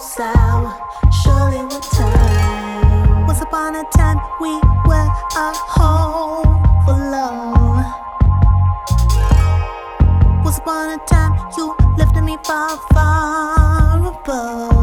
sour, surely with time. Once upon a time we were a home for love. Once upon a time you lifted me far, far above.